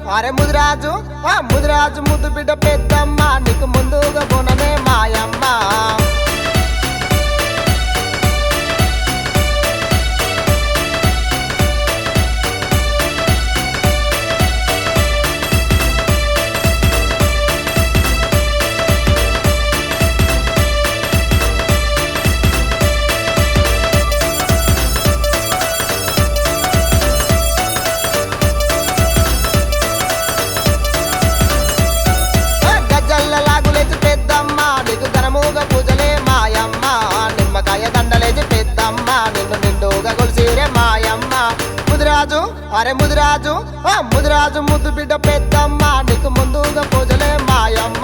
అరే ముదిరాజు ముదిరాజు ముద్దు బిడ్డ పెద్దమ్మ నీకు ముందుగా బోనమే మాయమ్మ పూజలే మాయమ్మ నిమ్మకాయ దండలేసి పెద్దమ్మ నిన్ను నిండుగా కొలిసిరే మాయమ్మ ముదిరాజు అరే ముదిరాజు ముదిరాజు ముద్దు బిడ్డ పెద్దమ్మ నీకు ముందుగా పూజలే మాయమ్మ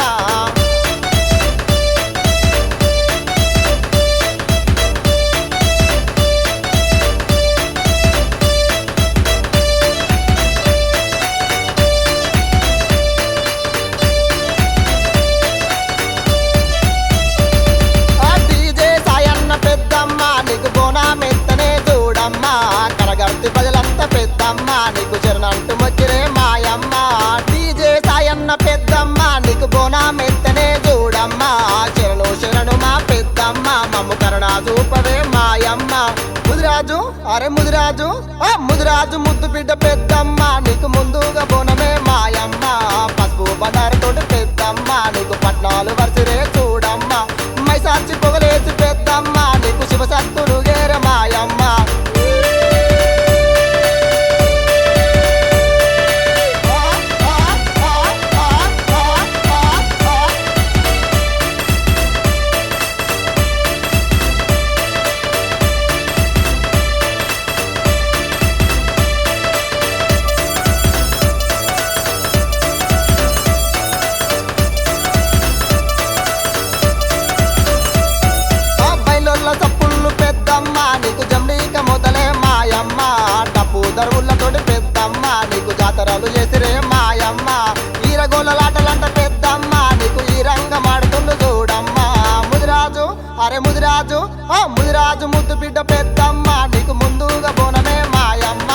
కరగర్తి ప్రజలంతా పెద్దమ్మ నీకు చరణంటూ మొచ్చిరే మాయమ్మ డీజే సాయన్న పెద్దమ్మ నీకు బోనామెత్తనే చూడమ్మ శరణు శరణు మా పెద్దమ్మ మమ్ము కరుణ చూపవే మాయమ్మ ముదిరాజు అరే ముదిరాజు ముదిరాజు ముద్దు బిడ్డ పెద్దమ్మ నీకు ముందుగా బోనమే మాయమ్మ పసుపు బండారతోటి పెద్దమ్మ నీకు పట్నాలు వరిసిరే చూడమ్మ మైసాచి పొగలేసి పెద్దమ్మ నీకు శివసత్తులు గేర మాయమ్మ తప్పుళ్ళు పెద్దమ్మ నీకు జమ్లీక మొదలే మాయమ్మ డప్పు దరువులతోటి పెద్దమ్మ నీకు జాతరలు చేసిరే మాయమ్మ ఈరగోళ్ళలాటలంట పెద్దమ్మ నీకు ఈ రంగమాడుతుండు చూడమ్మ ముదిరాజు అరే ముదిరాజు ముదిరాజు ముద్దు బిడ్డ పెద్దమ్మ నీకు ముందుగా బోనమే మాయమ్మ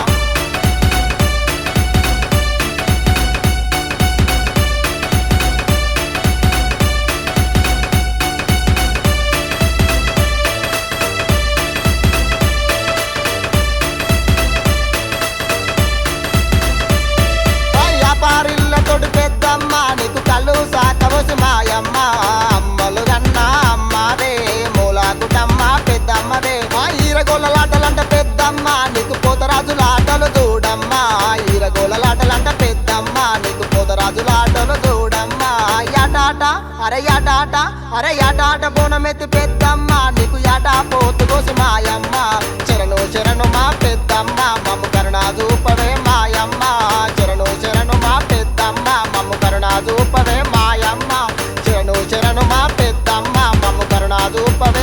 పారిళ్ళతోటి పెద్దమ్మ నీకు కళ్ళు సాకవసి మాయమ్మ అమ్మలు కన్నా అమ్మదే మూలాకుటమ్మ పెద్దమ్మదే ఈరగోళ్ళలాటలంట పెద్దమ్మ నీకు పోతరాజులాటలు చూడమ్మ ఈరగోళ్ళలాటలంట పెద్దమ్మ నీకు పోతరాజులాటలు చూడమ్మ యాటాట అరే యాటాట బోనమెత్తి పెద్దమ్మ నీకు యాటా పోతుకోసి మాయమ్మ శరణు శరణు మా పెద్దమ్మ మమ్ము కరుణ చూపవే మాయమ్మ శరణు శరణు మా పెద్దమ్మ మమ్ము కరుణ చూపవే మాయమ్మ శరణు శరణు మా పెద్దమ్మ మమ్ము కరుణ చూపవే